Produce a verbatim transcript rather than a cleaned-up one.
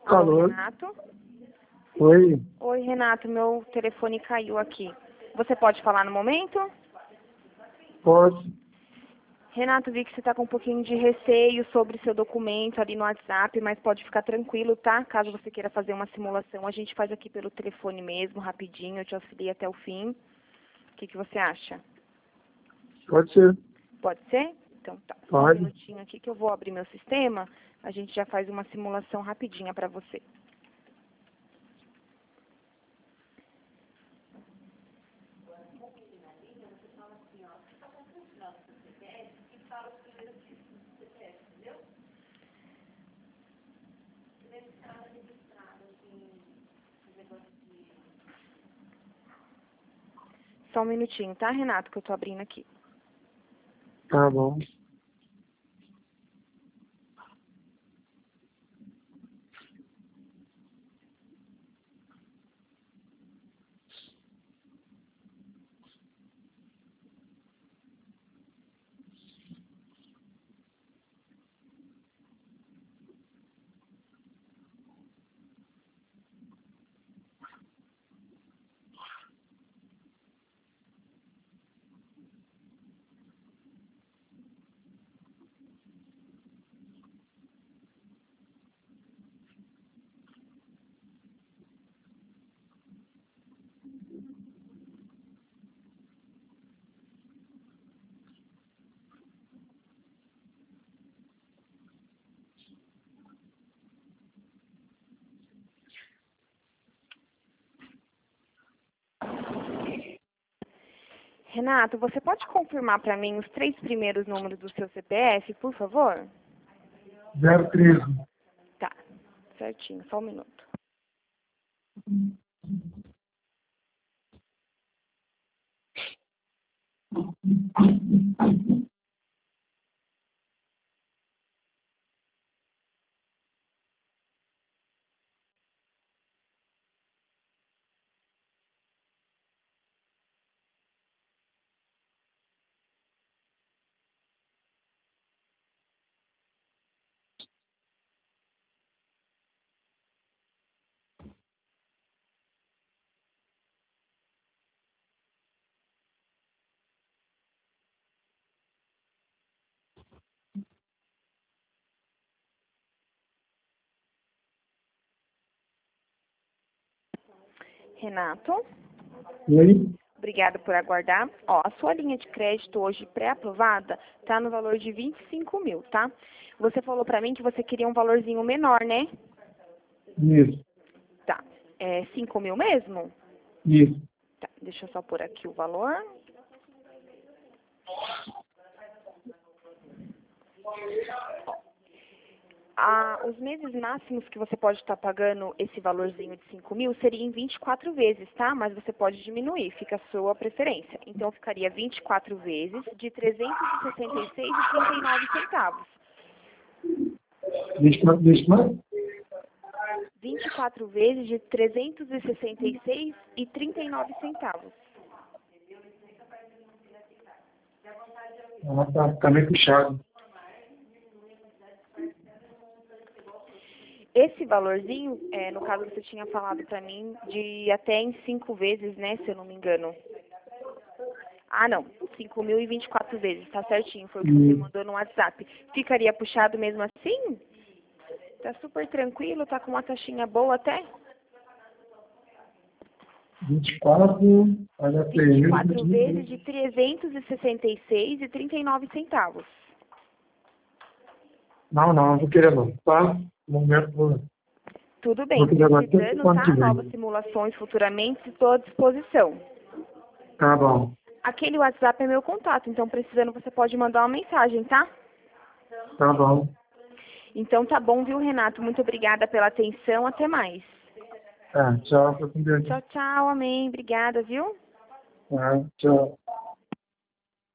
Alô? Renato? Oi? Oi, Renato, meu telefone caiu aqui. Você pode falar no momento? Posso? Renato, vi que você está com um pouquinho de receio sobre seu documento ali no WhatsApp, mas pode ficar tranquilo, tá? Caso você queira fazer uma simulação, a gente faz aqui pelo telefone mesmo, rapidinho, eu te auxilio até o fim. O que, que você acha? Pode ser. Pode ser? Então tá, só um Pode. minutinho aqui que eu vou abrir meu sistema, a gente já faz uma simulação rapidinha para você. Só um minutinho, tá, Renato, que eu tô abrindo aqui. Tá bom. Renato, você pode confirmar para mim os três primeiros números do seu C P F, por favor? zero treze. Tá, certinho, só um minuto. Renato, Oi? obrigada por aguardar. Ó, a sua linha de crédito hoje pré-aprovada tá no valor de vinte e cinco mil, tá? Você falou para mim que você queria um valorzinho menor, né? Isso. Tá, é cinco mil mesmo? Isso. Tá, deixa eu só pôr aqui o valor. Ah, os meses máximos que você pode estar pagando esse valorzinho de cinco mil seria em vinte e quatro vezes, tá? Mas você pode diminuir, fica a sua preferência. Então, ficaria vinte e quatro vezes de trezentos e sessenta e seis e trinta e nove centavos. Deixa eu deixa eu- vinte e quatro vezes de trezentos e sessenta e seis e trinta e nove centavos. Ah, tá, tá meio puxado. Esse valorzinho, é, no caso você tinha falado pra mim, de até em cinco vezes, né, se eu não me engano. Ah, não, cinco mil e vinte e quatro vezes, tá certinho, foi o que você Hum. mandou no WhatsApp. Ficaria puxado mesmo assim? Tá super tranquilo, tá com uma taxinha boa até? vinte e quatro, olha vinte e três quatro vezes mil. de trezentos e sessenta e seis e trinta e nove centavos. Não, não, não vou querer não. Tá? No momento, vou, Tudo vou bem, querer agora até precisando, o ano que tá? Novas vem. simulações futuramente, estou à disposição. Tá bom. Aquele WhatsApp é meu contato, então precisando você pode mandar uma mensagem, tá? Tá bom. Então tá bom, viu, Renato? Muito obrigada pela atenção, até mais. Tá, tchau, fica com Deus. Tchau, tchau, amém. Obrigada, viu? Tá, tchau.